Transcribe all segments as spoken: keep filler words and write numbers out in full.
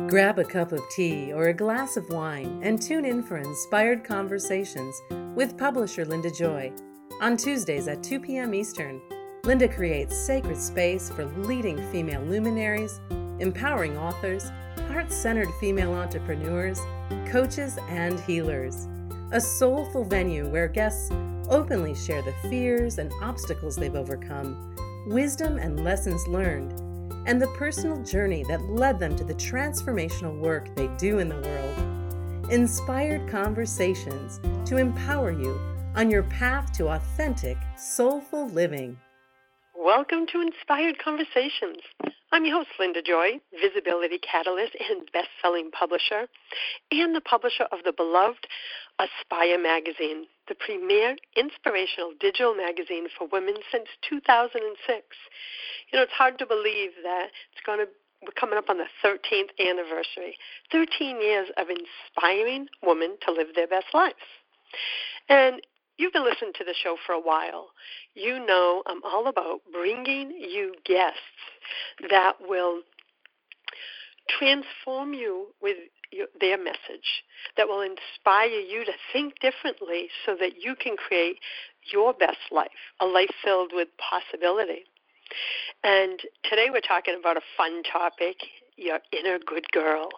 Grab a cup of tea or a glass of wine and tune in for Inspired Conversations with publisher Linda Joy. On Tuesdays at two p.m. Eastern, Linda creates sacred space for leading female luminaries, empowering authors, heart-centered female entrepreneurs, coaches, and healers. A soulful venue where guests openly share the fears and obstacles they've overcome, wisdom and lessons learned, and the personal journey that led them to the transformational work they do in the world. Inspired Conversations to empower you on your path to authentic, soulful living. Welcome to Inspired Conversations. I'm your host, Linda Joy, visibility catalyst and best-selling publisher, and the publisher of the beloved Aspire magazine, the premier inspirational digital magazine for women since two thousand six. You know, it's hard to believe that it's going to we're coming up on the thirteenth anniversary, thirteen years of inspiring women to live their best lives. And you've been listening to the show for a while. You know I'm all about bringing you guests that will transform you with your, their message, that will inspire you to think differently so that you can create your best life, a life filled with possibility. And today we're talking about a fun topic, your inner good girl.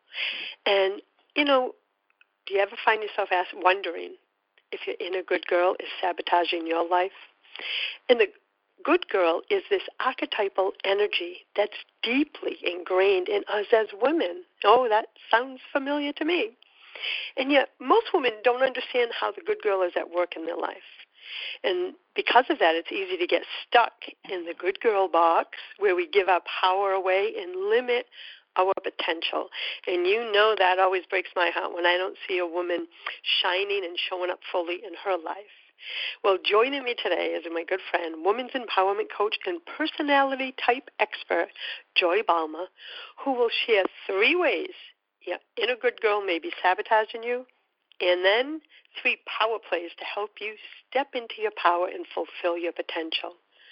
And, you know, do you ever find yourself ask, wondering if your inner good girl is sabotaging your life? And the good girl is this archetypal energy that's deeply ingrained in us as women. Oh, that sounds familiar to me. And yet most women don't understand how the good girl is at work in their life. And because of that, it's easy to get stuck in the good girl box where we give our power away and limit our potential. And you know that always breaks my heart when I don't see a woman shining and showing up fully in her life. Well, joining me today is my good friend, women's empowerment coach and personality type expert, Joy Balmer, who will share three ways your inner good girl may be sabotaging you, and then three power plays to help you step into your power and fulfill your potential.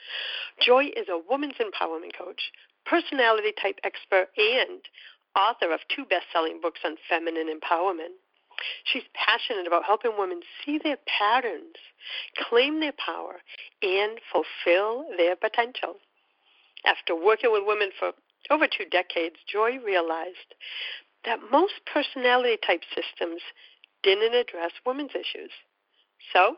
Joy is a women's empowerment coach, personality type expert, and author of two best-selling books on feminine empowerment. She's passionate about helping women see their patterns, claim their power, and fulfill their potential. After working with women for over two decades, Joy realized that most personality type systems didn't address women's issues. So,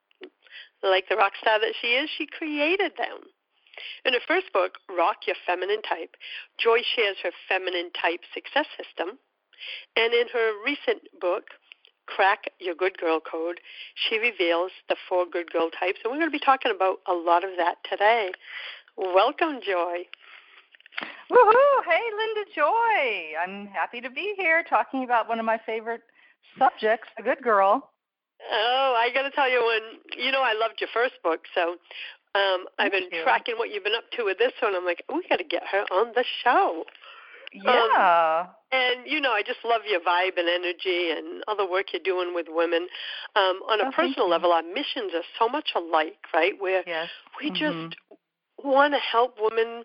like the rock star that she is, she created them. In her first book, Rock Your Feminine Type, Joy shares her feminine type success system. And in her recent book, Crack Your Good Girl Code, she reveals the four good girl types. And we're going to be talking about a lot of that today. Welcome, Joy. Woohoo! Hey, Linda Joy. I'm happy to be here talking about one of my favorite subjects, the good girl. Oh, I got to tell you, when you know, I loved your first book, so um, I've been you. tracking what you've been up to with this one. I'm like, oh, we got to get her on the show. Yeah. Um, and, you know, I just love your vibe and energy and all the work you're doing with women. Um, on a oh, personal level, our missions are so much alike, right, where yes. we mm-hmm. just want to help women,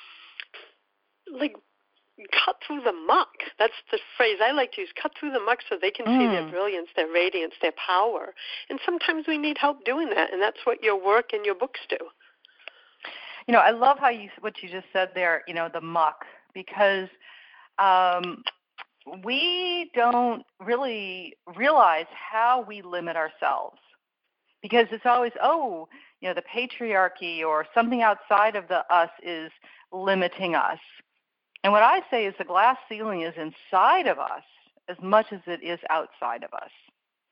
like, cut through the muck. That's the phrase I like to use, cut through the muck so they can mm. see their brilliance, their radiance, their power. And sometimes we need help doing that, and that's what your work and your books do. You know, I love how you what you just said there, you know, the muck, because um, we don't really realize how we limit ourselves, because it's always, oh, you know, the patriarchy or something outside of the us is limiting us. And what I say is the glass ceiling is inside of us as much as it is outside of us.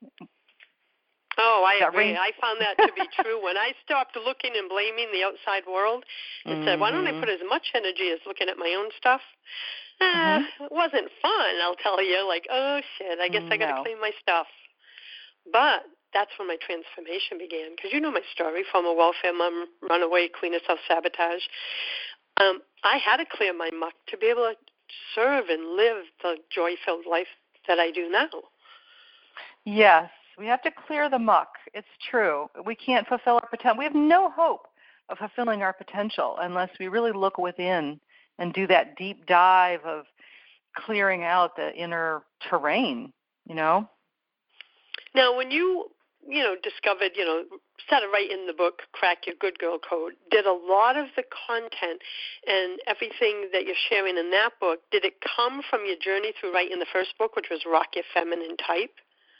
Oh, I that agree. ring? I found that to be true. When I stopped looking and blaming the outside world and mm-hmm. said, why don't I put as much energy as looking at my own stuff? Uh, mm-hmm. It wasn't fun, I'll tell you. Like, oh, shit, I guess no. I got to clean my stuff. But that's when my transformation began. Because you know my story, from a welfare mom, runaway, clean herself, sabotage. Um, I had to clear my muck to be able to serve and live the joy-filled life that I do now. Yes, we have to clear the muck. It's true. We can't fulfill our potential. We have no hope of fulfilling our potential unless we really look within and do that deep dive of clearing out the inner terrain, you know? Now, when you, you know, discovered, you know, started right in the book, Crack Your Good Girl Code, did a lot of the content and everything that you're sharing in that book, did it come from your journey through right in the first book, which was Rock Your Feminine Type?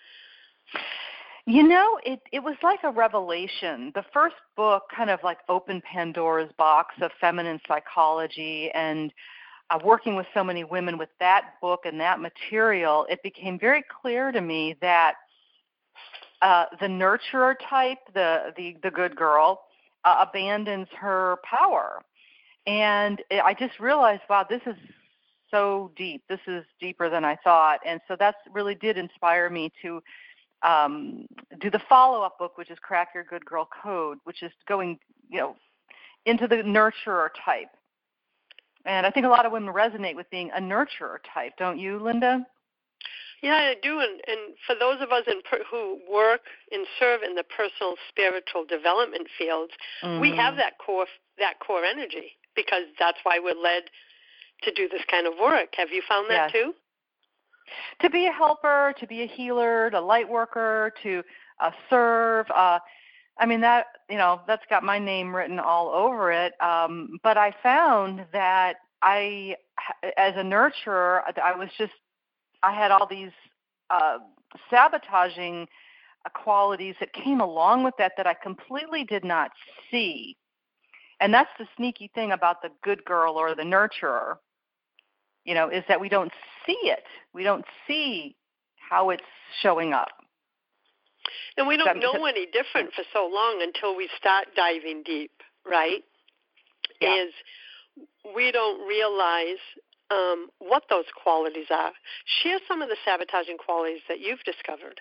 You know, it, it was like a revelation. The first book kind of like opened Pandora's box of feminine psychology, and uh, working with so many women with that book and that material, it became very clear to me that uh, the nurturer type, the, the, the good girl, uh, abandons her power. And I just realized, wow, this is so deep. This is deeper than I thought. And so that's really did inspire me to um, do the follow-up book, which is Crack Your Good Girl Code, which is going, you know, into the nurturer type. And I think a lot of women resonate with being a nurturer type, don't you, Linda? Yeah, I do. And, and for those of us in per, who work and serve in the personal spiritual development fields, mm-hmm. we have that core that core energy, because that's why we're led to do this kind of work. Have you found that yes. too? To be a helper, to be a healer, a light worker, to uh, serve. Uh, I mean, that, you know, that's got my name written all over it. Um, but I found that I, as a nurturer, I was just, I had all these uh, sabotaging qualities that came along with that that I completely did not see. And that's the sneaky thing about the good girl or the nurturer, you know, is that we don't see it. We don't see how it's showing up. And we don't know any different for so long until we start diving deep, right? Yeah. Is we don't realize um, what those qualities are. Share some of the sabotaging qualities that you've discovered.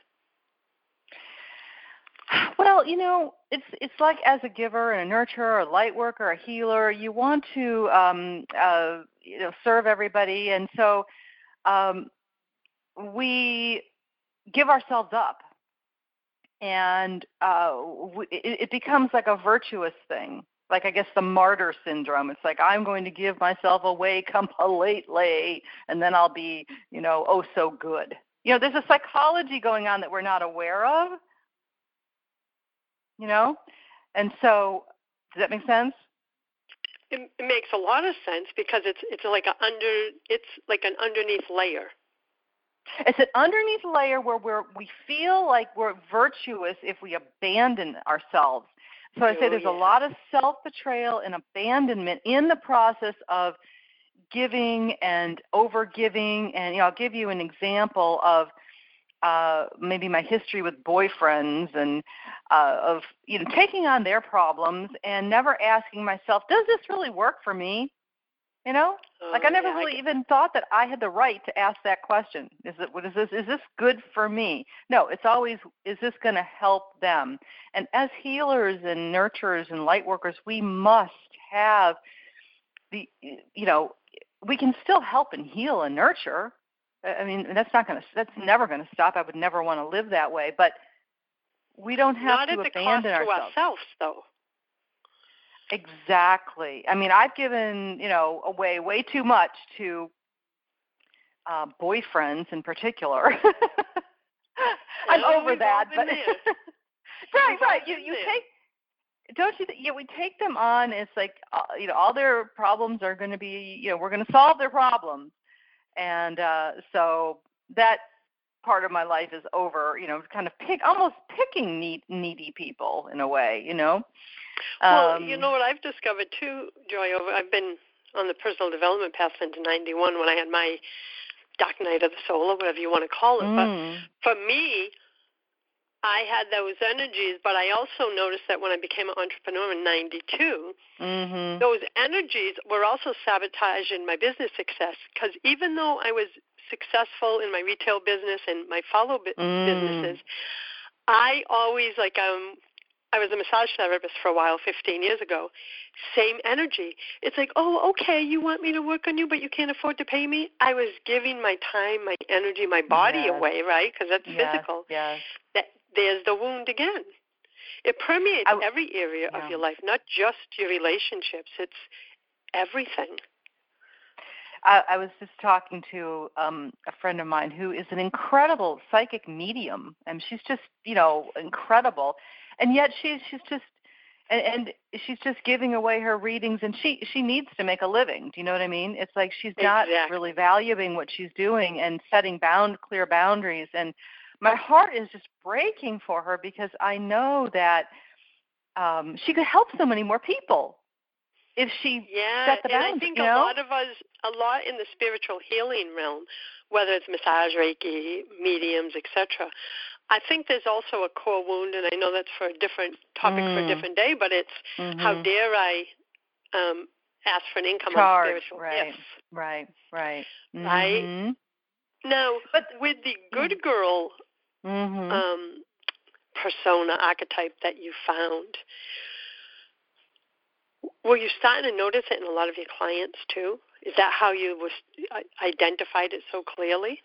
Well, you know, it's it's like as a giver and a nurturer, a light worker, a healer, you want to um, uh, you know serve everybody, and so um, we give ourselves up, and uh, we, it, it becomes like a virtuous thing. Like, I guess, the martyr syndrome. It's like, I'm going to give myself away completely, and then I'll be, you know, oh so good. You know, there's a psychology going on that we're not aware of. You know, and so does that make sense? It, it makes a lot of sense, because it's it's like a under it's like an underneath layer. It's an underneath layer where we're we feel like we're virtuous if we abandon ourselves. So I say oh, there's yeah. a lot of self-betrayal and abandonment in the process of giving and over-giving. And you know, I'll give you an example of Uh, maybe my history with boyfriends and uh, of you know taking on their problems and never asking myself, does this really work for me? You know, oh, like I never yeah, really I even thought that I had the right to ask that question. Is it what is this? Is this good for me? No, it's always, is this going to help them? And as healers and nurturers and light workers, we must have the you know we can still help and heal and nurture. I mean, that's not going to, that's never going to stop. I would never want to live that way, but we don't have Not to at the abandon cost to ourselves. ourselves, though. Exactly. I mean, I've given, you know, away way too much to uh, boyfriends in particular. I'm oh, over that, but right, we've right. You you there. take. Don't you? Th- yeah, we take them on. It's like uh, you know, all their problems are going to be, you know, we're going to solve their problems. And uh, so that part of my life is over, you know, kind of pick, almost picking need, needy people in a way, you know. Well, um, you know what I've discovered too, Joy, over, I've been on the personal development path since ninety-one when I had my dark night of the soul, or whatever you want to call it. Mm. But for me, I had those energies, but I also noticed that when I became an entrepreneur in ninety-two, mm-hmm. those energies were also sabotaging my business success, because even though I was successful in my retail business and my follow bu- mm. businesses, I always, like, um, I was a massage therapist for a while, fifteen years ago, same energy. It's like, oh, okay, you want me to work on you, but you can't afford to pay me? I was giving my time, my energy, my body yes. away, right, because that's yes. physical. Yes. That, there's the wound again. It permeates I, every area yeah. of your life, not just your relationships. It's everything. I, I was just talking to um, a friend of mine who is an incredible psychic medium, and she's just, you know, incredible. And yet she's she's just, and, and she's just giving away her readings, and she she needs to make a living. Do you know what I mean? It's like she's not Exactly. really valuing what she's doing and setting bound clear boundaries. And my heart is just breaking for her because I know that um, she could help so many more people if she yeah, set the and bounds, I think you a know? lot of us, a lot in the spiritual healing realm, whether it's massage, Reiki, mediums, et cetera, I think there's also a core wound, and I know that's for a different topic Mm. for a different day, but it's Mm-hmm. how dare I um, ask for an income Charge, on spiritual right, gifts, right, right, right? mm-hmm. Now, But with the good girl mm-hmm. um, persona archetype that you found, were you starting to notice it in a lot of your clients too? Is that how you was identified it so clearly?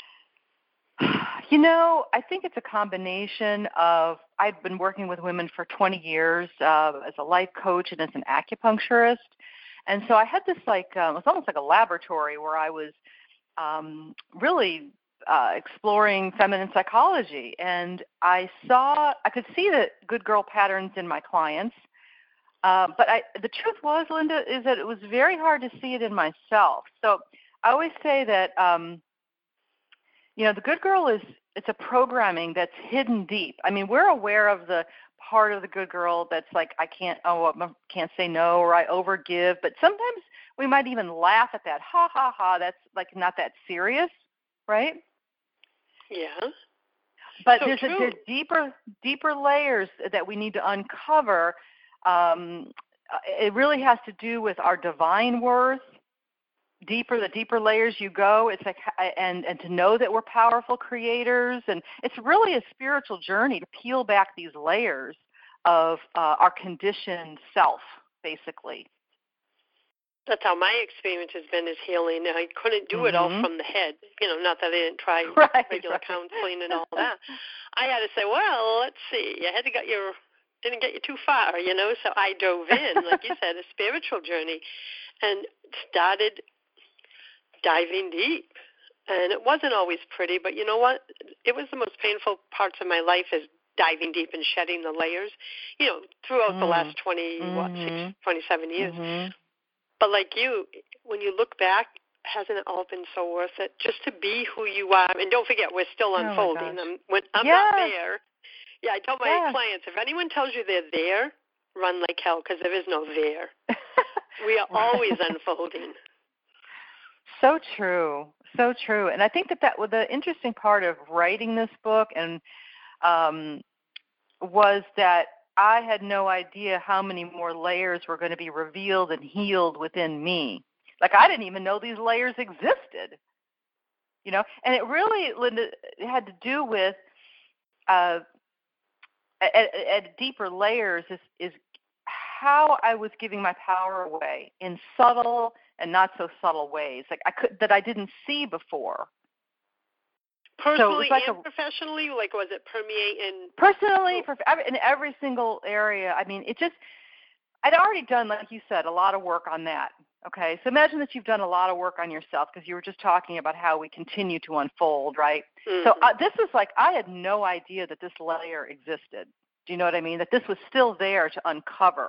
You know, I think it's a combination of, I've been working with women for twenty years uh, as a life coach and as an acupuncturist. And so I had this like, um, it was almost like a laboratory where I was um, really uh, exploring feminine psychology. And I saw, I could see the good girl patterns in my clients. Uh, but I, the truth was, Linda, is that it was very hard to see it in myself. So I always say that, um, you know, the good girl is, it's a programming that's hidden deep. I mean, we're aware of the part of the good girl that's like, I can't, oh, I can't say no, or I overgive. But sometimes we might even laugh at that. Ha, ha, ha. That's like not that serious, right? Yeah. But so there's, a, there's deeper, deeper layers that we need to uncover. Um, it really has to do with our divine worth. Deeper, the deeper layers you go, it's like, and and to know that we're powerful creators, and it's really a spiritual journey to peel back these layers of uh, our conditioned self, basically. That's how my experience has been, is healing. I couldn't do mm-hmm. it all from the head. You know, not that I didn't try right, regular right. counseling and all that. I had to say, well, let's see, you had to get your didn't get you too far, you know. So I dove in, like you said, a spiritual journey, and started diving deep. And it wasn't always pretty, but you know what? It was the most painful parts of my life, is diving deep and shedding the layers, you know, throughout mm. the last twenty, mm-hmm. what, six, twenty-seven years. Mm-hmm. But like you, when you look back, hasn't it all been so worth it? Just to be who you are. And don't forget, we're still unfolding. Oh I'm, when, I'm yes. not there. Yeah, I tell my yes. clients, if anyone tells you they're there, run like hell, because there is no there. We are right. always unfolding. So true, so true. And I think that that was the interesting part of writing this book, and um, was that I had no idea how many more layers were going to be revealed and healed within me. Like, I didn't even know these layers existed, you know. And it really, Linda, it had to do with uh, at, at deeper layers is, is how I was giving my power away in subtle and not so subtle ways, like I could that I didn't see before. Personally so like and a, professionally, like was it permeate in personally, prof- in every single area? I mean, it just I'd already done, like you said, a lot of work on that. Okay, so imagine that you've done a lot of work on yourself, because you were just talking about how we continue to unfold, right? Mm-hmm. So uh, this is like, I had no idea that this layer existed. Do you know what I mean? That this was still there to uncover.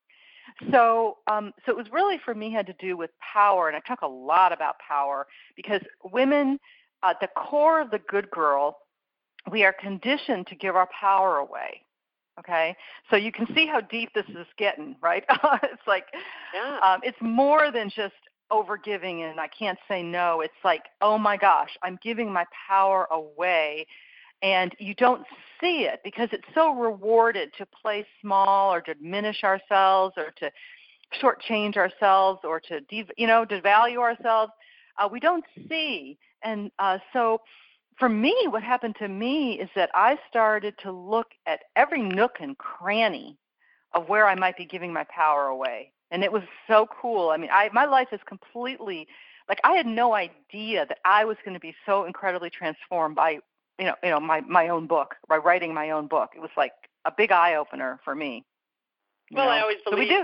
So um, so it was really, for me, had to do with power, and I talk a lot about power, because women, at the core of the good girl, we are conditioned to give our power away. Okay, so you can see how deep this is getting, right? It's like, yeah. um, it's more than just overgiving and I can't say no. It's like, oh my gosh, I'm giving my power away, and you don't see it because it's so rewarded to play small or to diminish ourselves or to shortchange ourselves or to, de- you know, devalue ourselves. Uh, we don't see, and uh, so. For me, what happened to me is that I started to look at every nook and cranny of where I might be giving my power away. And it was so cool. I mean, I, my life is completely, like, I had no idea that I was going to be so incredibly transformed by, you know, you know, my, my own book, by writing my own book. It was like a big eye-opener for me. Well, know? I always believe so we do.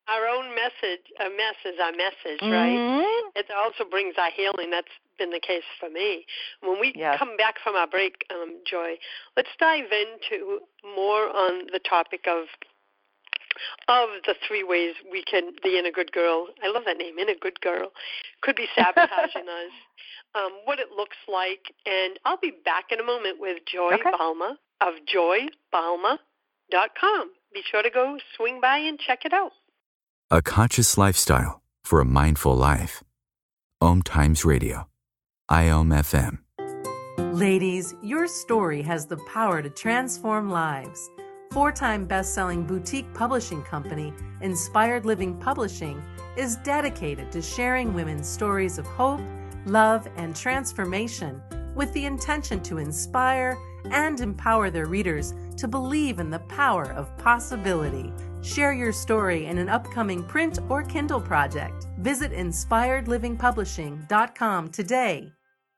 our own message, a mess is our message, Mm-hmm. right? It also brings our healing. That's been the case for me. When we Yes. come back from our break, um, Joy, let's dive into more on the topic of of the three ways we can, the inner good girl, I love that name, inner good girl, could be sabotaging us, um, what it looks like. And I'll be back in a moment with Joy Okay. Balma of joy balma dot com. Be sure to go swing by and check it out. A conscious lifestyle for a mindful life. Om Times Radio. I O M F M. Ladies, your story has the power to transform lives. Four-time best-selling boutique publishing company, Inspired Living Publishing, is dedicated to sharing women's stories of hope, love, and transformation with the intention to inspire and empower their readers to believe in the power of possibility. Share your story in an upcoming print or Kindle project. Visit inspired living publishing dot com today.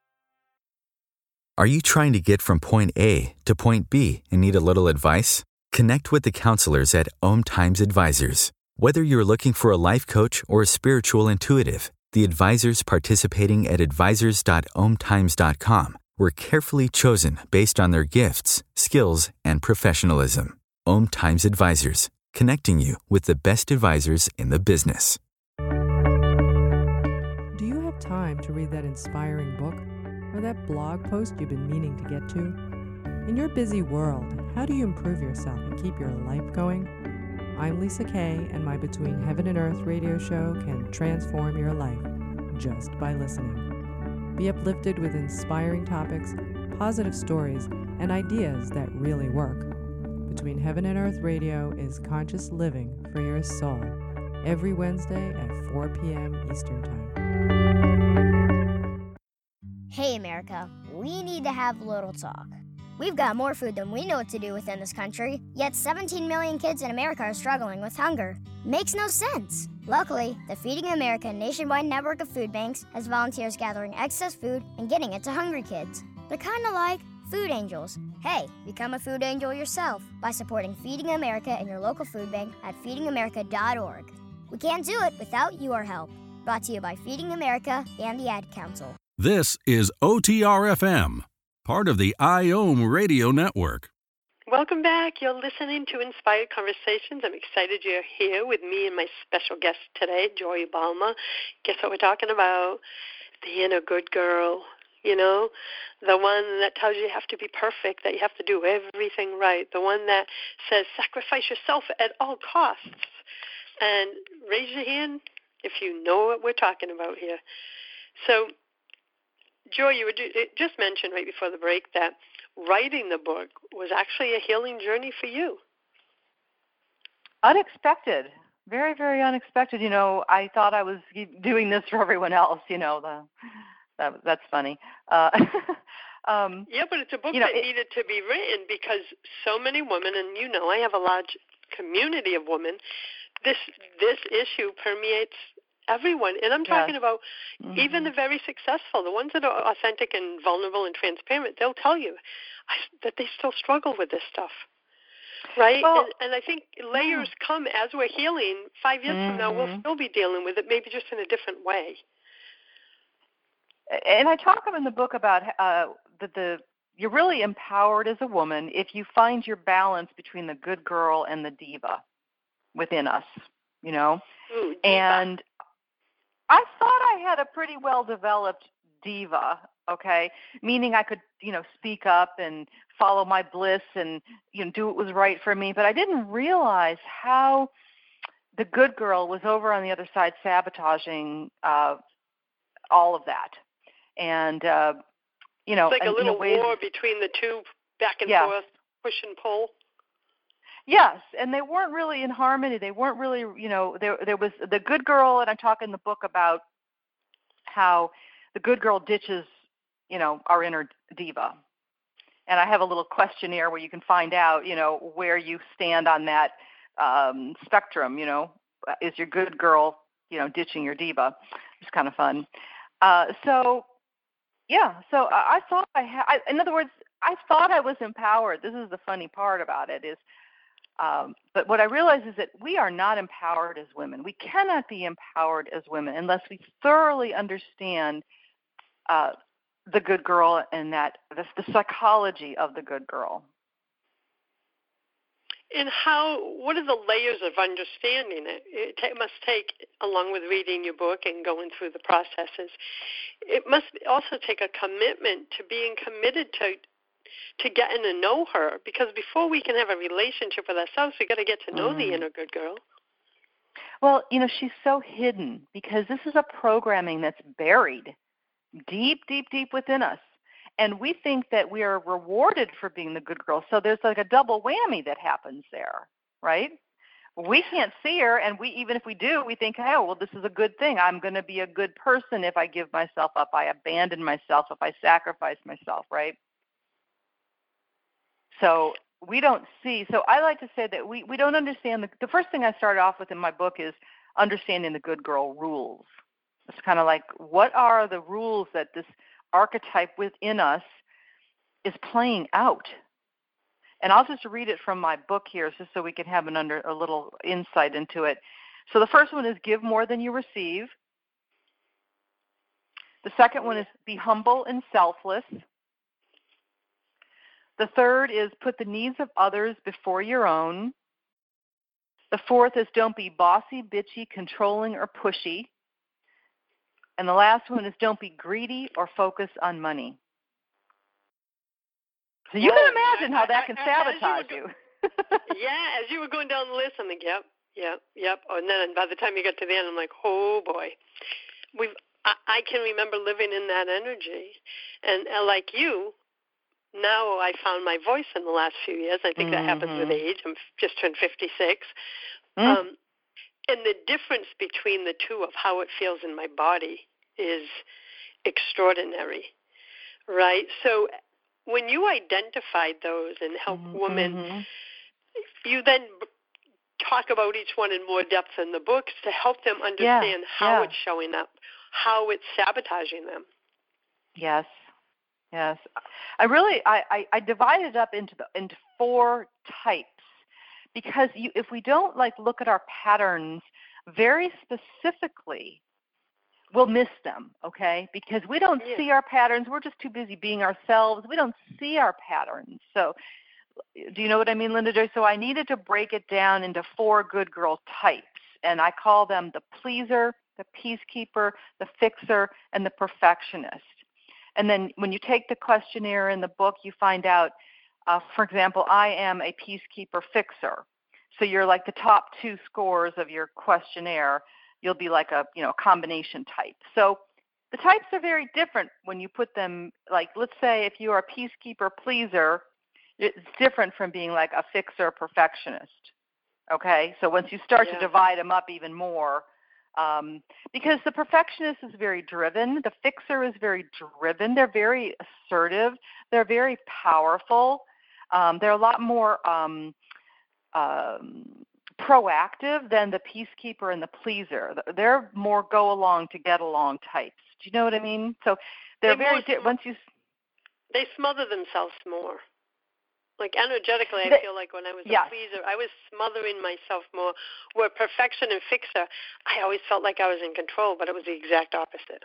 Are you trying to get from point A to point B and need a little advice? Connect with the counselors at Om Times Advisors. Whether you're looking for a life coach or a spiritual intuitive, the advisors participating at advisors dot om times dot com were carefully chosen based on their gifts, skills, and professionalism. Om Times Advisors, connecting you with the best advisors in the business. Do you have time to read that inspiring book or that blog post you've been meaning to get to? In your busy world, how do you improve yourself and keep your life going? I'm Lisa Kay, and my Between Heaven and Earth radio show can transform your life just by listening. Be uplifted with inspiring topics, positive stories, and ideas that really work. Between Heaven and Earth Radio is conscious living for your soul, every Wednesday at four p.m. Eastern Time. Hey, America, we need to have a little talk. We've got more food than we know what to do with in this country, yet seventeen million kids in America are struggling with hunger. Makes no sense. Luckily, the Feeding America nationwide network of food banks has volunteers gathering excess food and getting it to hungry kids. They're kind of like food angels. Hey, become a food angel yourself by supporting Feeding America in your local food bank at feeding america dot org. We can't do it without your help. Brought to you by Feeding America and the Ad Council. This is O T R F M, part of the I O M Radio Network. Welcome back. You're listening to Inspired Conversations. I'm excited you're here with me and my special guest today, Joy Balma. Guess what we're talking about? The inner good girl, you know, the one that tells you you have to be perfect, that you have to do everything right, the one that says sacrifice yourself at all costs. And raise your hand if you know what we're talking about here. So, Joy, you were just mentioned right before the break that writing the book was actually a healing journey for you. Unexpected. Very, very unexpected. You know, I thought I was doing this for everyone else, you know. The, that, that's funny. Uh, um, yeah, but it's a book you know, that it, needed to be written because so many women, and you know I have a large community of women, this this issue permeates everyone. And I'm talking yes. about mm-hmm. even the very successful, the ones that are authentic and vulnerable and transparent, they'll tell you that they still struggle with this stuff. Right? Well, and, and I think layers yeah. come as we're healing. Five years mm-hmm. from now, we'll still be dealing with it, maybe just in a different way. And I talk in the book about uh, the, the you're really empowered as a woman if you find your balance between the good girl and the diva within us, you know? Ooh, and I thought I had a pretty well-developed diva, okay, meaning I could, you know, speak up and follow my bliss and, you know, do what was right for me. But I didn't realize how the good girl was over on the other side sabotaging uh, all of that. And, uh, you know, it's like and, a little in ways, war between the two, back and yeah. forth, push and pull. Yes, and they weren't really in harmony. They weren't really, you know, there there was the good girl, and I talk in the book about how the good girl ditches, you know, our inner diva. And I have a little questionnaire where you can find out, you know, where you stand on that um, spectrum, you know. Is your good girl, you know, ditching your diva? It's kind of fun. Uh, so, yeah, so I, I thought I had, in other words, I thought I was empowered. This is the funny part about it is, Um, but what I realize is that we are not empowered as women. We cannot be empowered as women unless we thoroughly understand uh, the good girl and that the, the psychology of the good girl. And how, what are the layers of understanding it? It t- must take, along with reading your book and going through the processes, it must also take a commitment to being committed to to getting to know her, because before we can have a relationship with ourselves, we got to get to know mm. the inner good girl. Well, you know, she's so hidden because this is a programming that's buried deep, deep, deep within us. And we think that we are rewarded for being the good girl. So there's like a double whammy that happens there, right? We can't see her, and we even if we do, we think, oh, well, this is a good thing. I'm going to be a good person if I give myself up, I abandon myself, if I sacrifice myself, right? So we don't see. So I like to say that we, we don't understand. The, the first thing I started off with in my book is understanding the good girl rules. It's kind of like, what are the rules that this archetype within us is playing out? And I'll just read it from my book here just so we can have an under a little insight into it. So the first one is give more than you receive. The second one is be humble and selfless. The third is put the needs of others before your own. The fourth is don't be bossy, bitchy, controlling, or pushy. And the last one is don't be greedy or focus on money. So you Whoa, can imagine I, how that I, can I, sabotage you. you. Yeah, as you were going down the list, I'm like, yep, yep, yep. Oh, and then by the time you got to the end, I'm like, oh boy, we've. I, I can remember living in that energy, and uh, like you. Now I found my voice in the last few years. I think mm-hmm. that happens with age. I'm just turned fifty-six. Mm. Um, and the difference between the two of how it feels in my body is extraordinary, right? So when you identified those and help mm-hmm. women, you then talk about each one in more depth in the books to help them understand yeah. how yeah. it's showing up, how it's sabotaging them. Yes. Yes, I really I, I, I divided it up into the into four types because you, if we don't like look at our patterns very specifically, we'll miss them. Okay, because we don't yeah. see our patterns. We're just too busy being ourselves. We don't see our patterns. So, do you know what I mean, Linda Joy? So I needed to break it down into four good girl types, and I call them the pleaser, the peacekeeper, the fixer, and the perfectionist. And then when you take the questionnaire in the book, you find out, uh, for example, I am a peacekeeper fixer. So you're like the top two scores of your questionnaire. You'll be like a, you know, combination type. So the types are very different when you put them, like, let's say if you are a peacekeeper pleaser, it's different from being like a fixer perfectionist. Okay? So once you start yeah. to divide them up even more, Um, because the perfectionist is very driven. The fixer is very driven. They're very assertive. They're very powerful. Um, they're a lot more um, um, proactive than the peacekeeper and the pleaser. They're more go-along to get-along types. Do you know what I mean? So they're, they're very di- – once you – They smother themselves more. Like energetically, I feel like when I was a yes. pleaser, I was smothering myself more. Where perfection and fixer, I always felt like I was in control, but it was the exact opposite.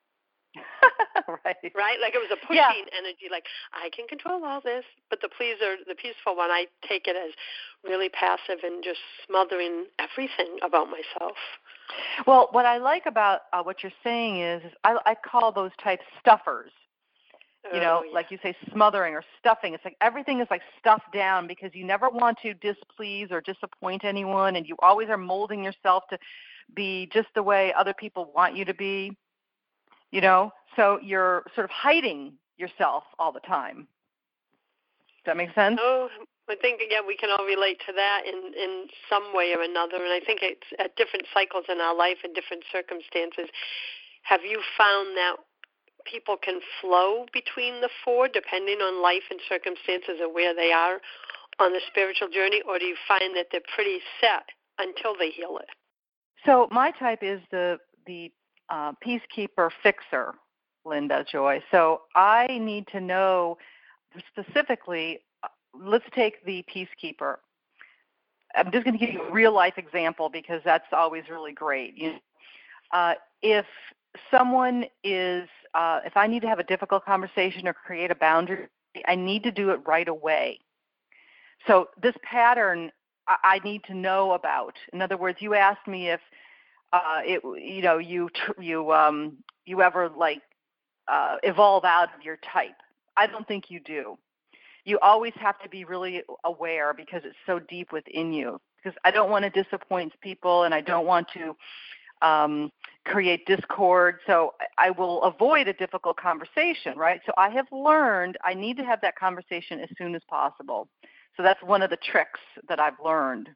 right. Right? Like it was a pushing yeah. energy, like I can control all this. But the pleaser, the peaceful one, I take it as really passive and just smothering everything about myself. Well, what I like about uh, what you're saying is, is I, I call those types stuffers. You know, oh, yeah. like you say, smothering or stuffing. It's like everything is like stuffed down because you never want to displease or disappoint anyone, and you always are molding yourself to be just the way other people want you to be, you know. So you're sort of hiding yourself all the time. Does that make sense? Oh, I think, yeah, we can all relate to that in, in some way or another, and I think it's at different cycles in our life and different circumstances. Have you found that people can flow between the four depending on life and circumstances and where they are on the spiritual journey, or do you find that they're pretty set until they heal it? So my type is the the uh, peacekeeper fixer, Linda Joy. So I need to know specifically, uh, let's take the peacekeeper. I'm just going to give you a real life example because that's always really great. You know, uh, if someone is, uh, if I need to have a difficult conversation or create a boundary, I need to do it right away. So this pattern I, I need to know about. In other words, you asked me if uh, it, you know, you you um, you ever like uh, evolve out of your type. I don't think you do. You always have to be really aware because it's so deep within you. Because I don't want to disappoint people, and I don't want to um, create discord. So I will avoid a difficult conversation, right? So I have learned I need to have that conversation as soon as possible. So that's one of the tricks that I've learned,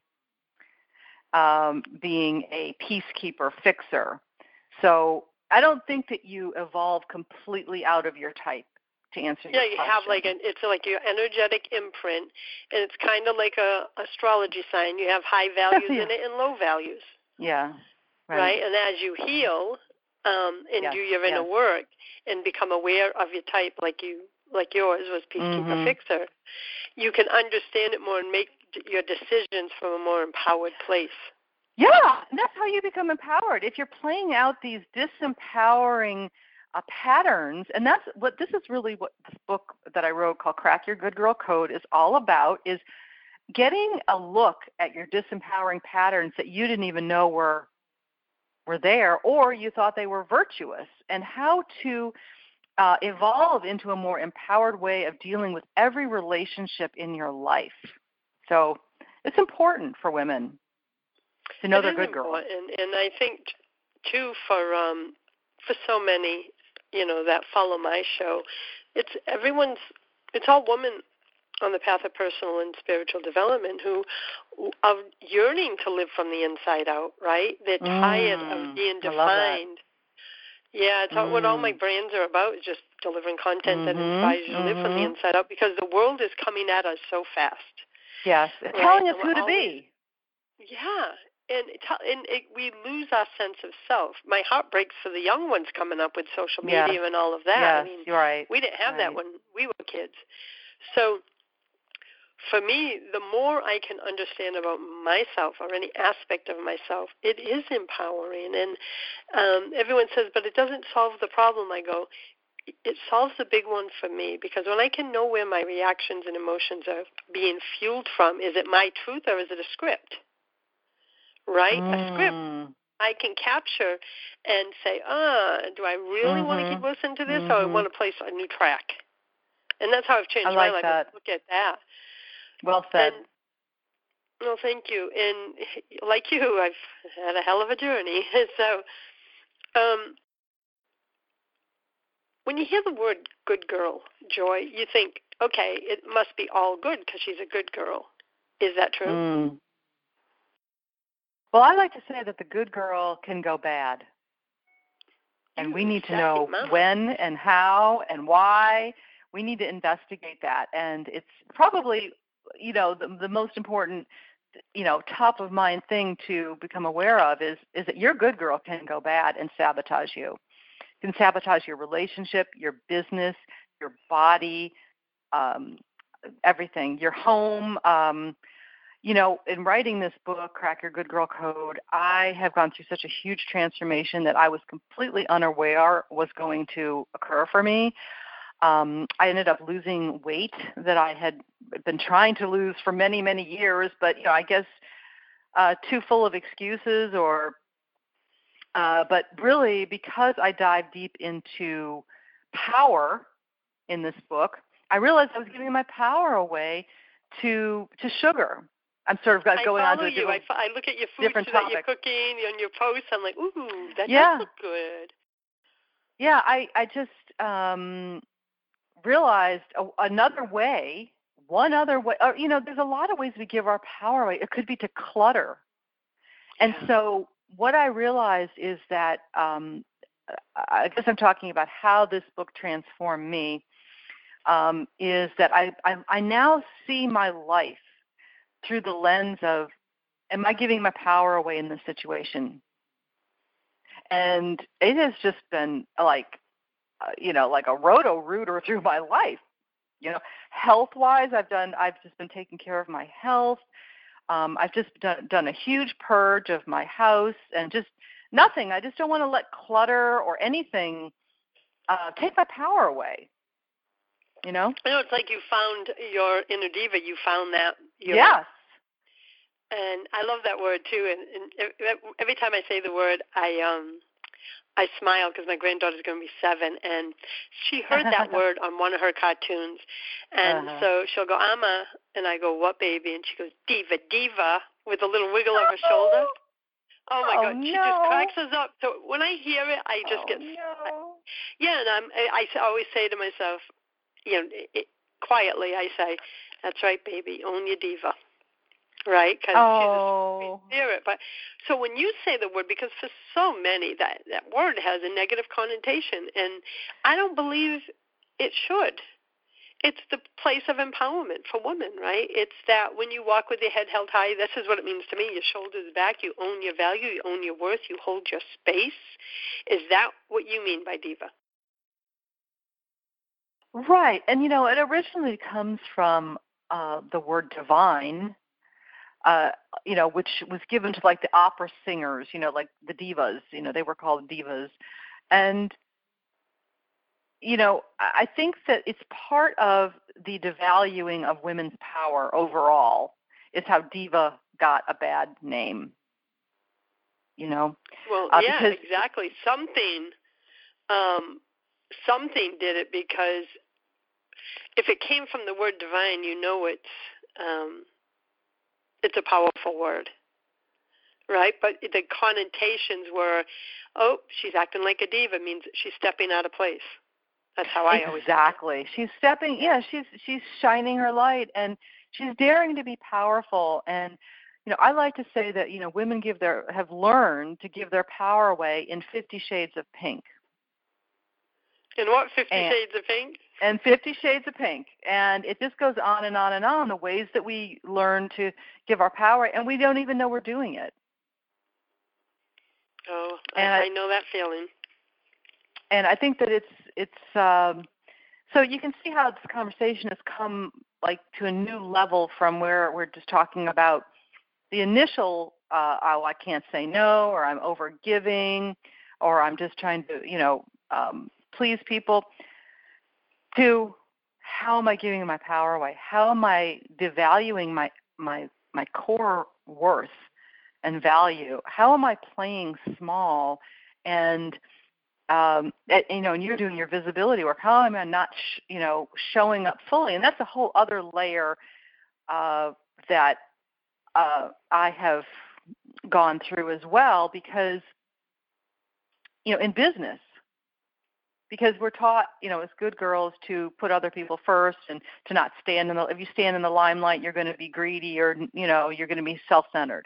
um, being a peacekeeper fixer. So I don't think that you evolve completely out of your type. To answer yeah, your you question. have like an, it's like your energetic imprint, and it's kind of like a astrology sign. You have high values yeah. in it and low values. Yeah. Right. right? And as you heal um, and yes. do your inner yes. work and become aware of your type, like you, like yours was Peacekeeper mm-hmm. Fixer, you can understand it more and make your decisions from a more empowered place. Yeah, and that's how you become empowered. If you're playing out these disempowering uh, patterns, and that's what this is really what this book that I wrote called Crack Your Good Girl Code is all about, is getting a look at your disempowering patterns that you didn't even know were were there, or you thought they were virtuous, and how to uh, evolve into a more empowered way of dealing with every relationship in your life. So it's important for women to know it they're is good girls. Important. And I think, too, for um, for so many, you know, that follow my show, it's everyone's, it's all women on the path of personal and spiritual development who are yearning to live from the inside out, right? They're tired mm, of being I love that. defined. Yeah, it's all, mm. what all my brands are about is just delivering content mm-hmm, that inspires you to mm-hmm. live from the inside out, because the world is coming at us so fast. Yes, right? telling us and who to always, be. Yeah, and, it, and it, we lose our sense of self. My heart breaks for the young ones coming up with social media yes. and all of that. Yes, I mean, you're right. we didn't have right. that when we were kids. So for me, the more I can understand about myself or any aspect of myself, it is empowering. And um, everyone says, but it doesn't solve the problem. I go, it solves the big one for me, because when I can know where my reactions and emotions are being fueled from, is it my truth or is it a script? Right? Mm. A script I can capture and say, ah, do I really mm-hmm. want to keep listening to this, mm-hmm. or I want to place a new track? And that's how I've changed I like my life. that. Look at that. Well said. And, well, thank you. And like you, I've had a hell of a journey. So um, when you hear the word good girl, Joy, you think, okay, it must be all good because she's a good girl. Is that true? Mm. Well, I like to say that the good girl can go bad. And You we need to sassy know mama. when and how and why. We need to investigate that. And it's probably, you know, the, the most important, you know, top of mind thing to become aware of is, is that your good girl can go bad and sabotage you. It can sabotage your relationship, your business, your body, um, everything, your home. Um, you know, in writing this book, Crack Your Good Girl Code, I have gone through such a huge transformation that I was completely unaware was going to occur for me. Um, I ended up losing weight that I had been trying to lose for many, many years, but, you know, I guess uh, too full of excuses or, uh, but really because I dived deep into power in this book, I realized I was giving my power away to to sugar. I'm sort of got going I on to follow a you. I, fo- I look at your food different that topic. you're cooking on your posts. I'm like, ooh, that yeah. does look good. Yeah, I, I just um, realized a, another way, one other way, or, you know, there's a lot of ways we give our power away. It could be to clutter. And Yeah. so what I realized is that, um, I guess I'm talking about how this book transformed me, um, is that I, I, I now see my life through the lens of, am I giving my power away in this situation? And it has just been like, uh, you know, like a roto-rooter through my life. You know, health-wise, I've done, I've just been taking care of my health. Um, I've just done, done a huge purge of my house and just nothing. I just don't want to let clutter or anything uh, take my power away. You know? I know, it's like you found your inner diva. You found that. Your, yes. And I love that word, too. And, and every time I say the word, I um, I smile because my granddaughter's going to be seven. And she heard that word on one of her cartoons. And uh-huh. so she'll go, Amma. And I go, what, baby? And she goes, diva, diva, with a little wiggle of her shoulder. Oh, my oh, God. She no. just cracks us up. So when I hear it, I just oh, get, no. I, yeah, and I'm, I, I always say to myself, you know, it, quietly, I say, that's right, baby, own your diva, right? Because oh. she's a spirit. But so when you say the word, because for so many, that, that word has a negative connotation, and I don't believe it should. It's the place of empowerment for women, right? It's that when you walk with your head held high, this is what it means to me. Your shoulders back, you own your value, you own your worth, you hold your space. Is that what you mean by diva? Right. And, you know, it originally comes from uh, the word divine, uh, you know, which was given to, like, the opera singers, you know, like the divas, you know, they were called divas. And, you know, I think that it's part of the devaluing of women's power overall is how diva got a bad name, you know. Well, uh, yeah, because, exactly. Something, um, something did it, because if it came from the word divine, you know it's um, it's a powerful word, right? But the connotations were, oh, she's acting like a diva, means she's stepping out of place. That's how I exactly. always Exactly. She's stepping, yeah, she's she's shining her light, and she's daring to be powerful. And, you know, I like to say that, you know, women give their have learned to give their power away in Fifty Shades of Pink. In what, Fifty and, Shades of Pink? And Fifty Shades of Pink. And it just goes on and on and on, the ways that we learn to give our power, and we don't even know we're doing it. Oh, I, I know that feeling. And I think that it's, it's um, so you can see how this conversation has come, like, to a new level from where we're just talking about the initial, uh, oh, I can't say no, or I'm overgiving, or I'm just trying to, you know, um, please people, to how am I giving my power away? How am I devaluing my my my core worth and value? How am I playing small? And um, and, you know, and you're doing your visibility work. How am I not, sh- you know, showing up fully? And that's a whole other layer uh, that uh, I have gone through as well, because, you know, in business, because we're taught, you know, as good girls to put other people first and to not stand in the, if you stand in the limelight, you're going to be greedy, or, you know, you're going to be self-centered.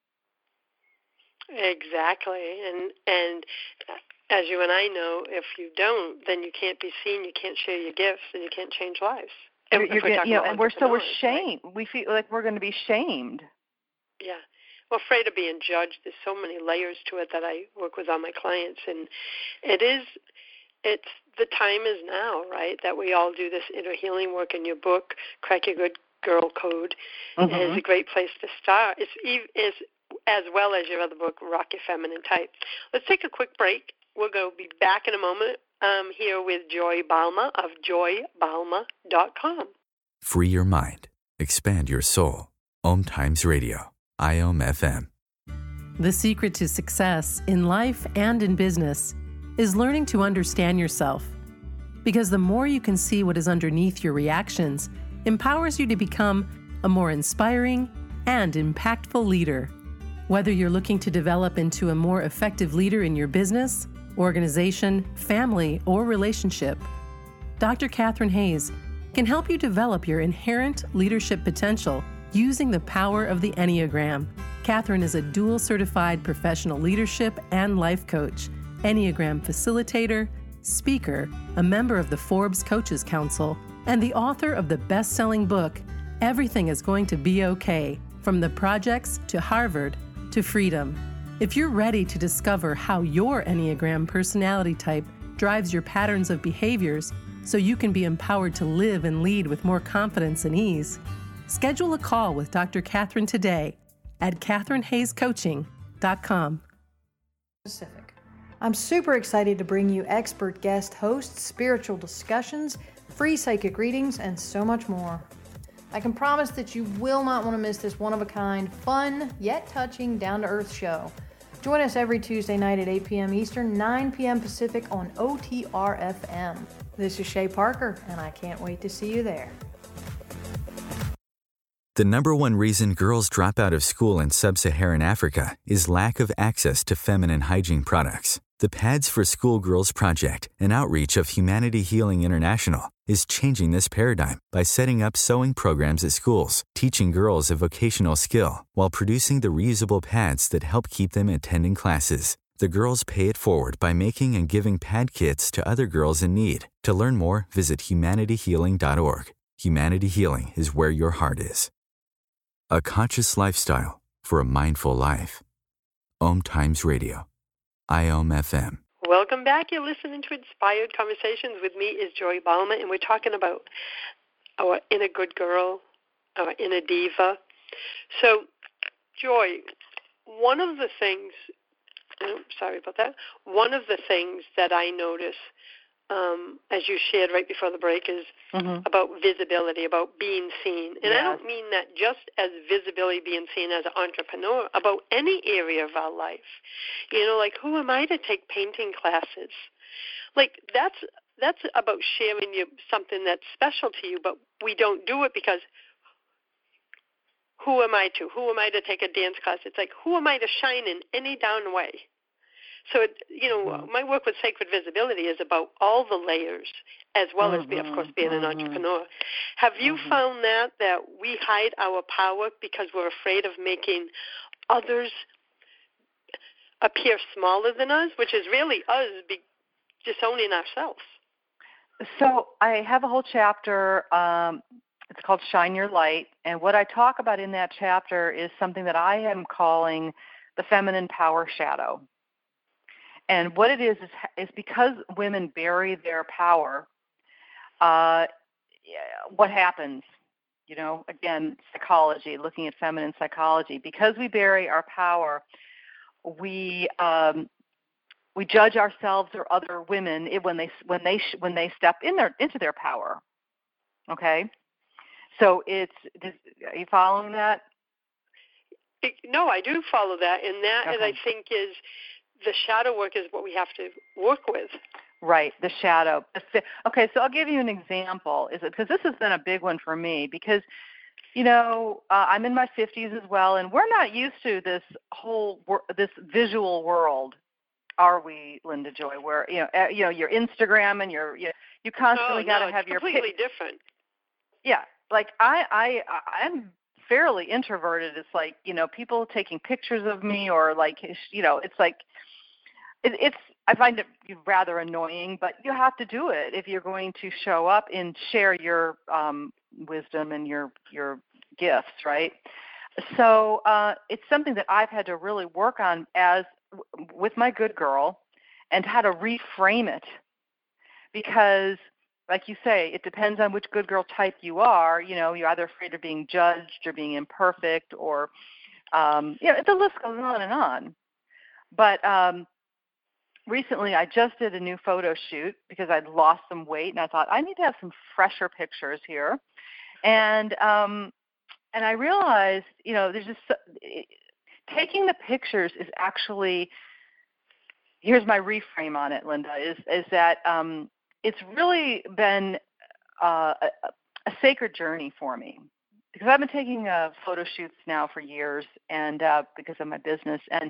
Exactly. And, and as you and I know, if you don't, then you can't be seen, you can't share your gifts, and you can't change lives. You're, you're getting, you know, and we're so we're shamed. Right? We feel like we're going to be shamed. Yeah. Well, afraid of being judged. There's so many layers to it that I work with all my clients, and it is, it's the time is now, right? That we all do this inner healing work. In your book, Crack Your Good Girl Code, mm-hmm. is a great place to start. It's, it's as well as your other book, Rock Your Feminine Type. Let's take a quick break. We'll go be back in a moment um, here with Joy Balma of joy balma dot com. Free your mind. Expand your soul. Om Times Radio. I O M F M. The secret to success in life and in business is learning to understand yourself. Because the more you can see what is underneath your reactions, empowers you to become a more inspiring and impactful leader. Whether you're looking to develop into a more effective leader in your business, organization, family, or relationship, Doctor Catherine Hayes can help you develop your inherent leadership potential using the power of the Enneagram. Catherine is a dual certified professional leadership and life coach, Enneagram facilitator, speaker, a member of the Forbes Coaches Council, and the author of the best-selling book, Everything is Going to Be Okay, From the Projects to Harvard to Freedom. If you're ready to discover how your Enneagram personality type drives your patterns of behaviors so you can be empowered to live and lead with more confidence and ease, Schedule a call with Doctor Catherine today at catherine hayes coaching dot com. Pacific. I'm super excited to bring you expert guest hosts, spiritual discussions, free psychic readings, and so much more. I can promise that you will not want to miss this one-of-a-kind, fun, yet touching, down-to-earth show. Join us every Tuesday night at eight p.m. Eastern, nine p.m. Pacific on O T R F M. This is Shay Parker, and I can't wait to see you there. The number one reason girls drop out of school in sub-Saharan Africa is lack of access to feminine hygiene products. The Pads for Schoolgirls Project, an outreach of Humanity Healing International, is changing this paradigm by setting up sewing programs at schools, teaching girls a vocational skill, while producing the reusable pads that help keep them attending classes. The girls pay it forward by making and giving pad kits to other girls in need. To learn more, visit humanity healing dot org. Humanity Healing is where your heart is. A conscious lifestyle for a mindful life. Om Times Radio. I O M F M. Welcome back. You're listening to Inspired Conversations. With me is Joy Balmer, and we're talking about our inner good girl, our inner diva. So, Joy, one of the things, oh, sorry about that, one of the things that I notice, um, as you shared right before the break, is mm-hmm. about visibility, about being seen. And yes. I don't mean that just as visibility, being seen as an entrepreneur, about any area of our life. You know, like, who am I to take painting classes? Like, that's that's about sharing you something that's special to you, but we don't do it because who am I to? Who am I to take a dance class? It's like, who am I to shine in any down way? So, it, you know, mm-hmm. my work with Sacred Visibility is about all the layers, as well mm-hmm. as, of course, being mm-hmm. an entrepreneur. Have you mm-hmm. found that, that we hide our power because we're afraid of making others appear smaller than us, which is really us be disowning ourselves? So I have a whole chapter, um, it's called Shine Your Light, and what I talk about in that chapter is something that I am calling the feminine power shadow. And what it is, is is because women bury their power, uh, what happens? You know, again, psychology, looking at feminine psychology. Because we bury our power, we um, we judge ourselves or other women when they when they when they step in their into their power. Okay, so it's are you following that? No, I do follow that, and that, okay. and I think is. The shadow work is what we have to work with. Right, the shadow. Okay, so I'll give you an example. Is it because this has been a big one for me? Because, you know, uh, I'm in my fifties as well, and we're not used to this whole this visual world, are we, Linda Joy? Where you know, uh, you know, your Instagram and your you, you constantly oh, got to no, have your completely pic- different. Yeah, like I, I, I'm. fairly introverted. It's like, you know, people taking pictures of me or like, you know, it's like, it, it's, I find it rather annoying, but you have to do it if you're going to show up and share your um, wisdom and your, your gifts, right? So uh, it's something that I've had to really work on as with my good girl and how to reframe it because like you say, it depends on which good girl type you are. You know, you're either afraid of being judged or being imperfect or, um, you know, the list goes on and on. But um, recently I just did a new photo shoot because I'd lost some weight, and I thought I need to have some fresher pictures here. And um, and I realized, you know, there's just it, taking the pictures is actually, here's my reframe on it, Linda, is, is that um, – it's really been uh, a, a sacred journey for me because I've been taking uh, photo shoots now for years, and uh, because of my business, and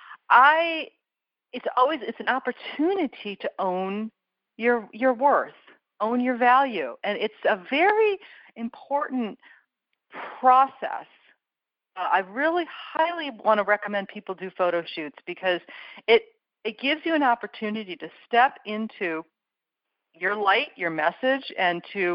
I, it's always it's an opportunity to own your your worth, own your value, and it's a very important process. Uh, I really highly want to recommend people do photo shoots because it it gives you an opportunity to step into your light, your message, and to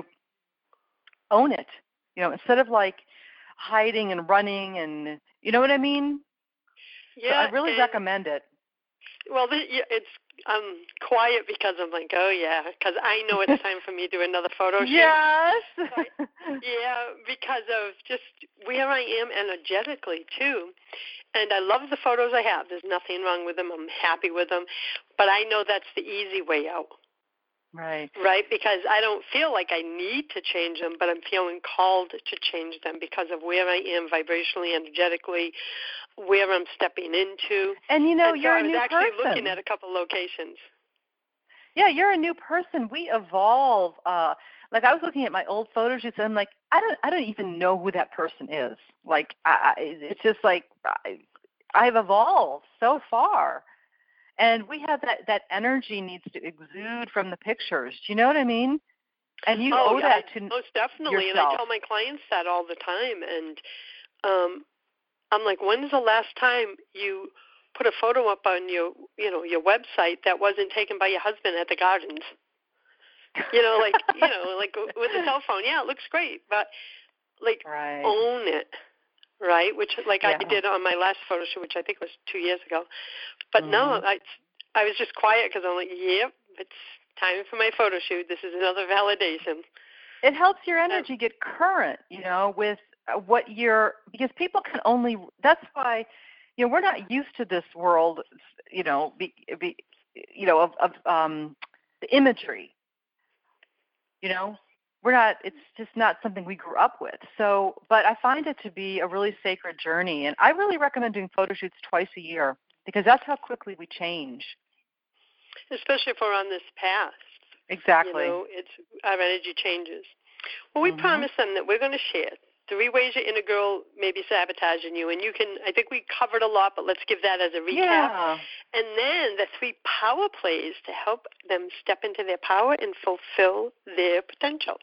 own it. You know, instead of like hiding and running, and you know what I mean. Yeah, so I really and, recommend it. Well, it's I'm quiet because I'm like, oh yeah, because I know it's time for me to do another photo shoot. Yes. So, yeah, because of just where I am energetically too. And I love the photos I have. There's nothing wrong with them. I'm happy with them. But I know that's the easy way out. Right. Right, because I don't feel like I need to change them, but I'm feeling called to change them because of where I am vibrationally, energetically, where I'm stepping into. And, you know, and you're so a new I was actually person. looking at a couple locations. Yeah, you're a new person. We evolve. Uh, like I was looking at my old photo shoots, and I'm like, I don't, I don't even know who that person is. Like, I, I, it's just like I, I've evolved so far. And we have that, that energy needs to exude from the pictures. Do you know what I mean? And you oh, owe yeah, that to most definitely. yourself. And I tell my clients that all the time. And um, I'm like, when's the last time you put a photo up on your, you know, your website that wasn't taken by your husband at the gardens? You know, like, you know, like with a cell phone. Yeah, it looks great, but like right. own it. Right, which like yeah. I did on my last photo shoot, which I think was two years ago. But mm-hmm. no, I, I was just quiet because I'm like, yep, it's time for my photo shoot. This is another validation. It helps your energy get current, you know, with what you're, because people can only, that's why, you know, we're not used to this world, you know, be, be you know, of, of um, the imagery, you know. We're not, it's just not something we grew up with. So, but I find it to be a really sacred journey. And I really recommend doing photo shoots twice a year because that's how quickly we change. Especially if we're on this path. Exactly. You know, it's, our energy changes. Well, we mm-hmm. promised them that we're going to share three ways your inner girl may be sabotaging you. And you can, I think we covered a lot, but let's give that as a recap. Yeah. And then the three power plays to help them step into their power and fulfill their potential.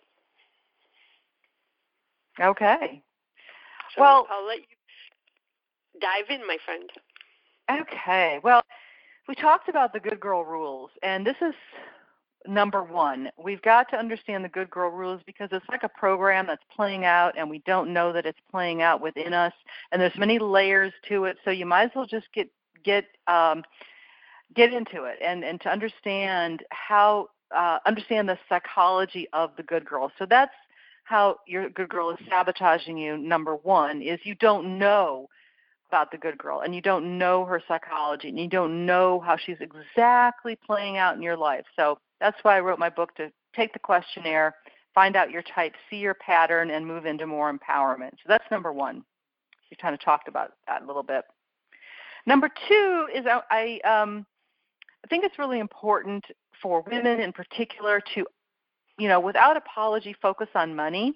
Okay. So well, I'll let you dive in, my friend. Okay. Well, we talked about the good girl rules, and this is number one. We've got to understand the good girl rules because it's like a program that's playing out, and we don't know that it's playing out within us, and there's many layers to it, so you might as well just get get um, get into it and, and to understand how uh, understand the psychology of the good girl. So that's how your good girl is sabotaging you, number one, is you don't know about the good girl, and you don't know her psychology, and you don't know how she's exactly playing out in your life. So that's why I wrote my book, to take the questionnaire, find out your type, see your pattern, and move into more empowerment. So that's number one. We kind of talked about that a little bit. Number two is I, I, um, I think it's really important for women in particular to, you know, without apology, focus on money.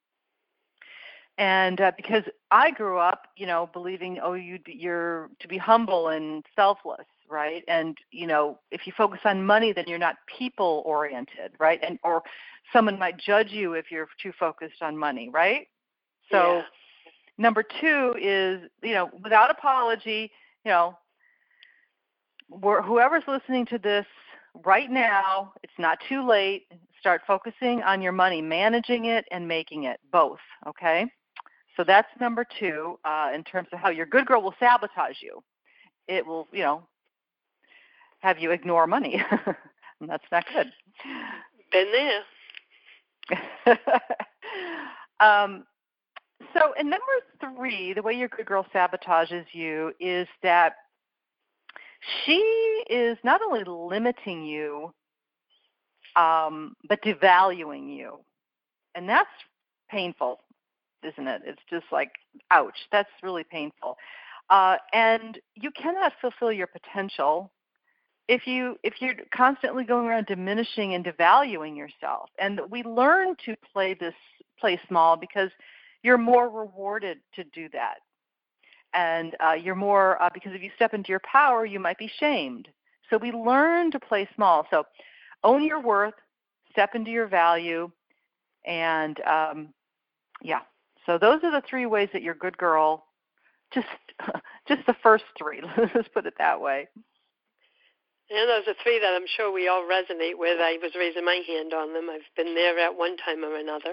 And uh, because I grew up, you know, believing, oh, you, you're to be humble and selfless, right? And, you know, if you focus on money, then you're not people-oriented, right? And or someone might judge you if you're too focused on money, right? So yeah. Number two is, you know, without apology, you know, whoever's listening to this right now, it's not too late. Start focusing on your money, managing it and making it, both, okay? So that's number two uh, in terms of how your good girl will sabotage you. It will, you know, have you ignore money. And that's not good. Been there. um, so in number three, the way your good girl sabotages you is that she is not only limiting you, um, but devaluing you. And that's painful, isn't it? It's just like, ouch, that's really painful. Uh, and you cannot fulfill your potential if you if you're constantly going around diminishing and devaluing yourself. And we learn to play this play small because you're more rewarded to do that. And uh, you're more, uh, because if you step into your power, you might be shamed. So we learn to play small. So own your worth, step into your value, and um, yeah. So those are the three ways that you're good girl, just just the first three, let's put it that way. And those are three that I'm sure we all resonate with. I was raising my hand on them. I've been there at one time or another.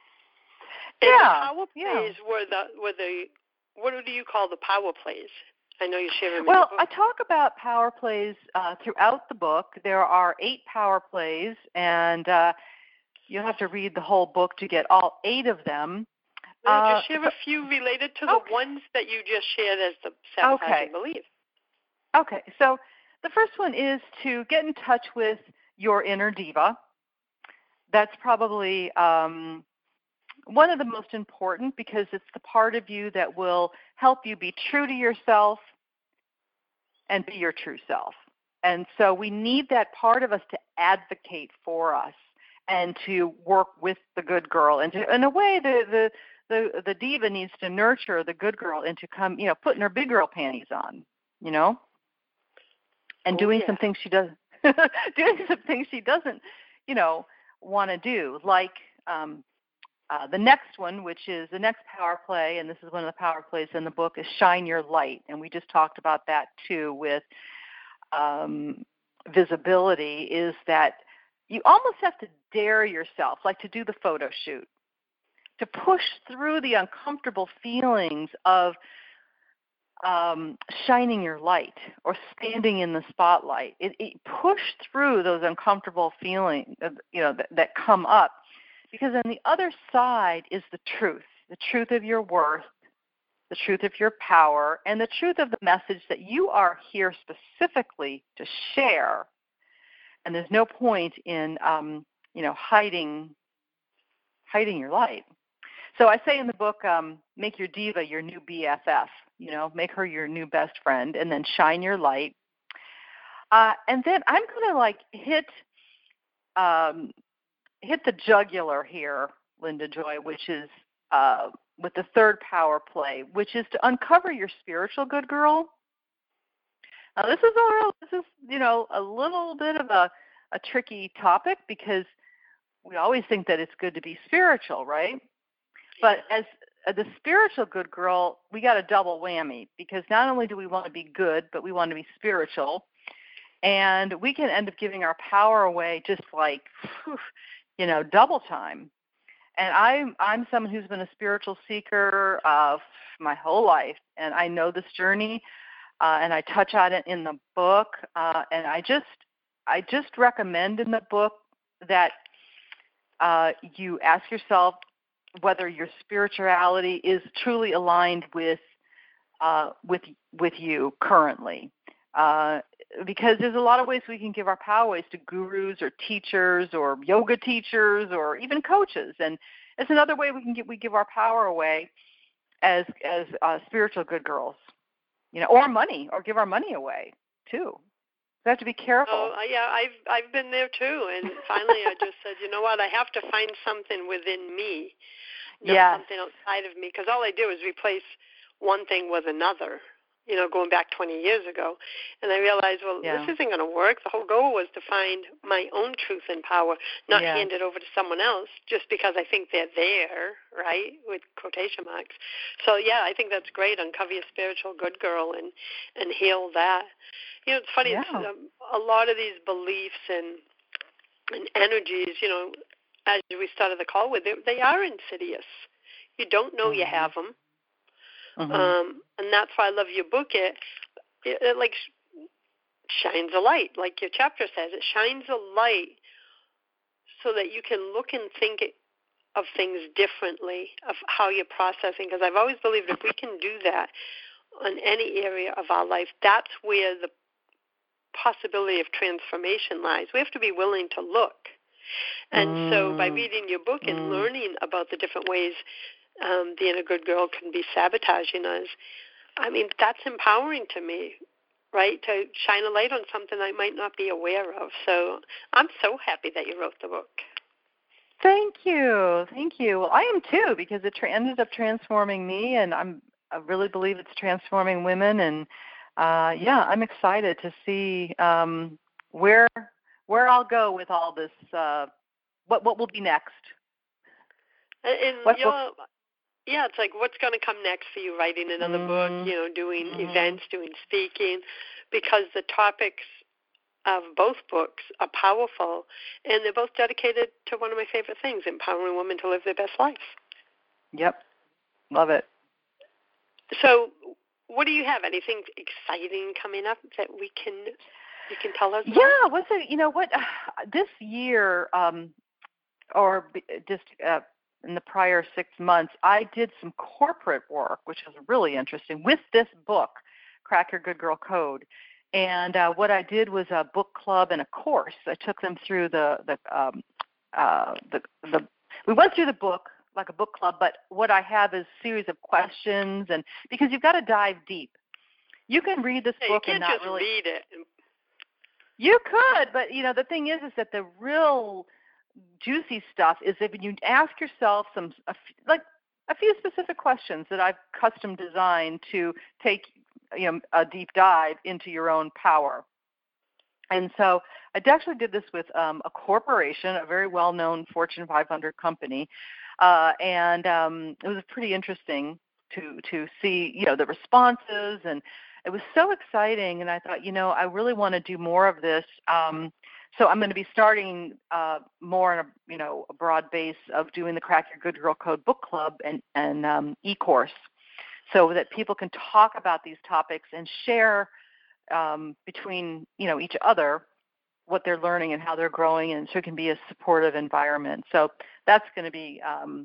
And yeah, the power yeah. plays were the, were the, what do you call the power plays? I know you share them. Well, I talk about power plays uh, throughout the book. There are eight power plays, and uh, you'll have to read the whole book to get all eight of them. Uh, uh, just share a few related to okay. the ones that you just shared as the sabotaging okay. belief. Okay, so the first one is to get in touch with your inner diva. That's probably um, one of the most important because it's the part of you that will help you be true to yourself and be your true self. And so we need that part of us to advocate for us and to work with the good girl. And to, in a way, the, the the the diva needs to nurture the good girl into come, you know, putting her big girl panties on, you know, and oh, doing yeah. some things she does, doing some things she doesn't, you know, want to do. Like um, uh, the next one, which is the next power play, and this is one of the power plays in the book, is shine your light, and we just talked about that too with um, visibility. Is that you almost have to dare yourself, like to do the photo shoot, to push through the uncomfortable feelings of um, shining your light or standing in the spotlight. It, it push through those uncomfortable feelings, you know, that, that come up, because on the other side is the truth, the truth of your worth, the truth of your power, and the truth of the message that you are here specifically to share. And there's no point in, um, you know, hiding, hiding your light. So I say in the book, um, make your diva your new B F F, you know, make her your new best friend, and then shine your light. Uh, and then I'm going to like hit um, hit the jugular here, Linda Joy, which is uh, with the third power play, which is to uncover your spiritual good girl. Now this is a real, this is you know a little bit of a, a tricky topic because we always think that it's good to be spiritual, right? But as uh, the spiritual good girl, we got a double whammy because not only do we want to be good, but we want to be spiritual. And we can end up giving our power away just like, whew, you know, double time. And I'm, I'm someone who's been a spiritual seeker uh, my whole life. And I know this journey, uh, and I touch on it in the book. Uh, and I just, I just recommend in the book that uh, you ask yourself, whether your spirituality is truly aligned with uh, with with you currently, uh, because there's a lot of ways we can give our power away to gurus or teachers or yoga teachers or even coaches, and it's another way we can get we give our power away as as uh, spiritual good girls, you know, or money, or give our money away too. We have to be careful. Oh, yeah, I've I've been there too, and finally I just said, you know what, I have to find something within me, not yes. something outside of me, because all I do is replace one thing with another, you know, going back twenty years ago. And I realized, well, yeah. this isn't going to work. The whole goal was to find my own truth and power, not yeah. hand it over to someone else just because I think they're there, right, with quotation marks. So, yeah, I think that's great. Uncover your spiritual good girl and, and heal that. You know, it's funny, yeah. it's, um, a lot of these beliefs and, and energies, you know, as we started the call with, they, they are insidious. You don't know mm-hmm. you have them. Mm-hmm. Um, and that's why I love your book. It, it, it like shines a light, like your chapter says. It shines a light so that you can look and think of things differently, of how you're processing. Because I've always believed if we can do that on any area of our life, that's where the possibility of transformation lies. We have to be willing to look. And mm. so by reading your book and mm. learning about the different ways um, the inner good girl can be sabotaging us, I mean, that's empowering to me, right, to shine a light on something I might not be aware of. So I'm so happy that you wrote the book. Thank you. Thank you. Well, I am too, because it tra- ended up transforming me, and I'm, I really believe it's transforming women. And uh, yeah, I'm excited to see um, where where I'll go with all this. Uh, what what will be next? And, and what, you'll, what, yeah, it's like what's going to come next for you? Writing another mm, book, you know, doing mm. events, doing speaking, because the topics of both books are powerful, and they're both dedicated to one of my favorite things: empowering women to live their best life. Yep, love it. So, what do you have? Anything exciting coming up that we can you can tell us about? Yeah, what's it? You know what? Uh, this year, um, or b- just uh, in the prior six months, I did some corporate work, which was really interesting, with this book, Crack Your Good Girl Code. And uh, what I did was a book club and a course. I took them through the the um, uh, the the. We went through the book like a book club, but what I have is a series of questions, and because you've got to dive deep. You can read this yeah, book you and can't not just really read it. You could, but you know the thing is, is that the real juicy stuff is if you ask yourself some a, like a few specific questions that I've custom designed to take you know a deep dive into your own power. And so I actually did this with um, a corporation, a very well-known Fortune five hundred company, uh, and um, it was pretty interesting to to see you know the responses, and it was so exciting. And I thought, you know, I really want to do more of this. Um, so I'm going to be starting uh, more on a you know a broad base of doing the Crack Your Good Girl Code book club and and um, e-course, so that people can talk about these topics and share um, between you know each other what they're learning and how they're growing, and so it can be a supportive environment. So that's going to be um,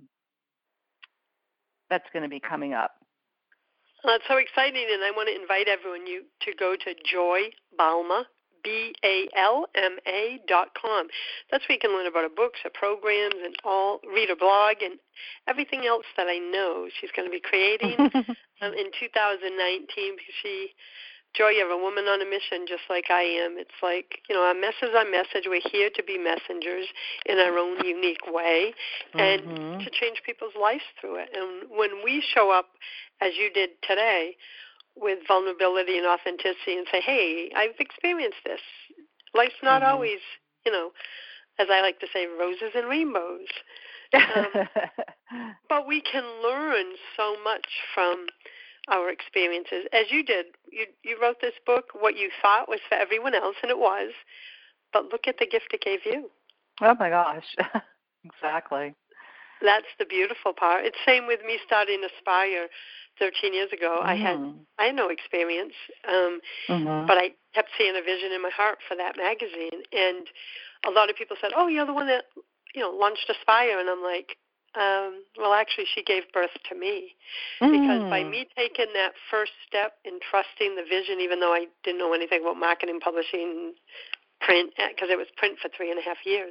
that's going to be coming up. Well, that's so exciting, and I want to invite everyone you to go to Joy Balma, B A L M A dot com. That's where you can learn about her books, her programs, and all, read her blog, and everything else that I know she's going to be creating um, in two thousand nineteen. Because she, Joy, you're a woman on a mission just like I am. It's like, you know, our message is our message. We're here to be messengers in our own unique way and mm-hmm. to change people's lives through it. And when we show up, as you did today, with vulnerability and authenticity and say, hey, I've experienced this. Life's not mm-hmm. always, you know, as I like to say, roses and rainbows. Um, but we can learn so much from our experiences. As you did, you, you wrote this book, what you thought was for everyone else, and it was, but look at the gift it gave you. Oh, my gosh. Exactly. That's the beautiful part. It's same with me starting Aspire thirteen years ago. Mm. I had I had no experience, um, mm-hmm. but I kept seeing a vision in my heart for that magazine. And a lot of people said, "Oh, you're the one that you know launched Aspire," and I'm like, um, "Well, actually, she gave birth to me mm. because by me taking that first step in trusting the vision, even though I didn't know anything about marketing, publishing, print, because it was print for three and a half years."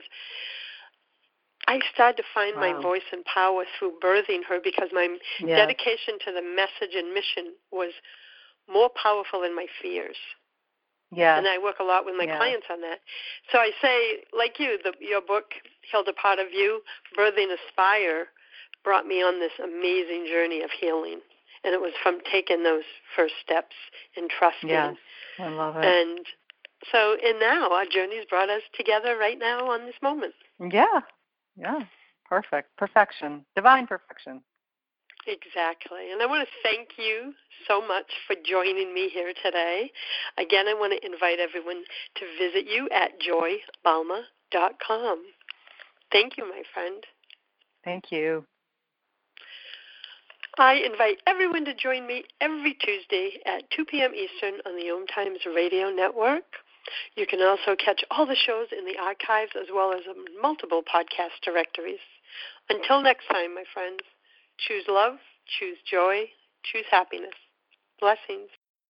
I started to find wow. my voice and power through birthing her because my yeah. dedication to the message and mission was more powerful than my fears. Yeah. And I work a lot with my yeah. clients on that. So I say, like you, the, your book, Heal the Part of You, Birthing Aspire, brought me on this amazing journey of healing. And it was from taking those first steps and trusting. Yes, I love it. And so, and now our journey's brought us together right now on this moment. Yeah. Yeah, perfect. Perfection. Divine perfection. Exactly. And I want to thank you so much for joining me here today. Again, I want to invite everyone to visit you at joy balma dot com. Thank you, my friend. Thank you. I invite everyone to join me every Tuesday at two p.m. Eastern on the Om Times Radio Network. You can also catch all the shows in the archives as well as multiple podcast directories. Until next time, my friends, choose love, choose joy, choose happiness. Blessings.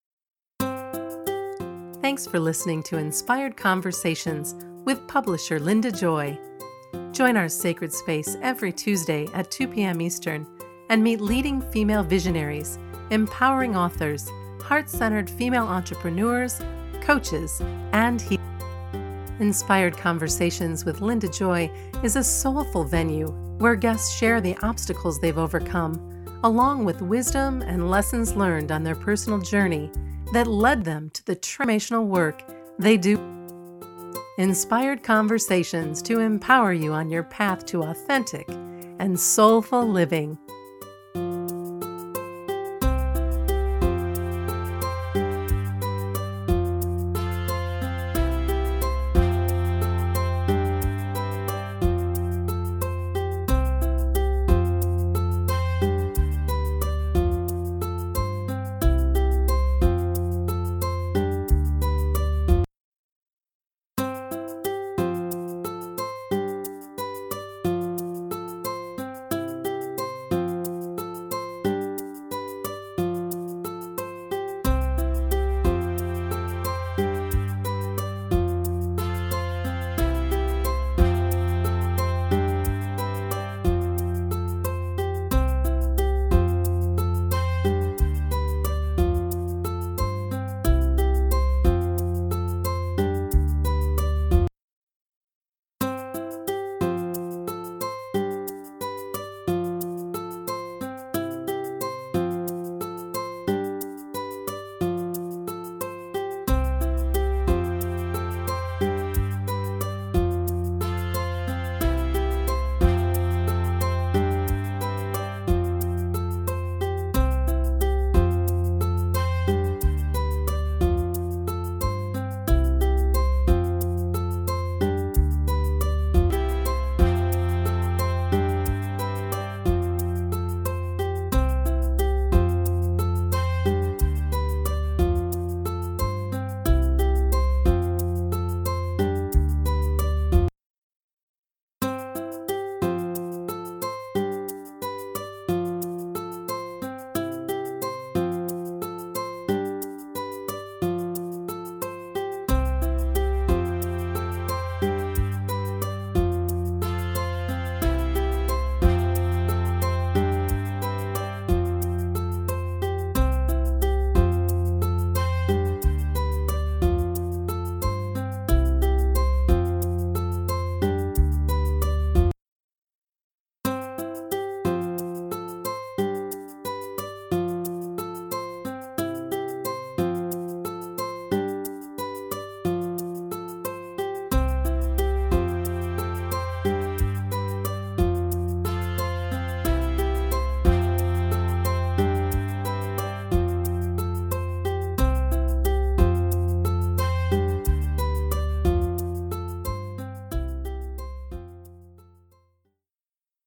Thanks for listening to Inspired Conversations with publisher Linda Joy. Join our sacred space every Tuesday at two p.m. Eastern and meet leading female visionaries, empowering authors, heart-centered female entrepreneurs, coaches, and healers. Inspired Conversations with Linda Joy is a soulful venue where guests share the obstacles they've overcome, along with wisdom and lessons learned on their personal journey that led them to the transformational work they do. Inspired Conversations to empower you on your path to authentic and soulful living.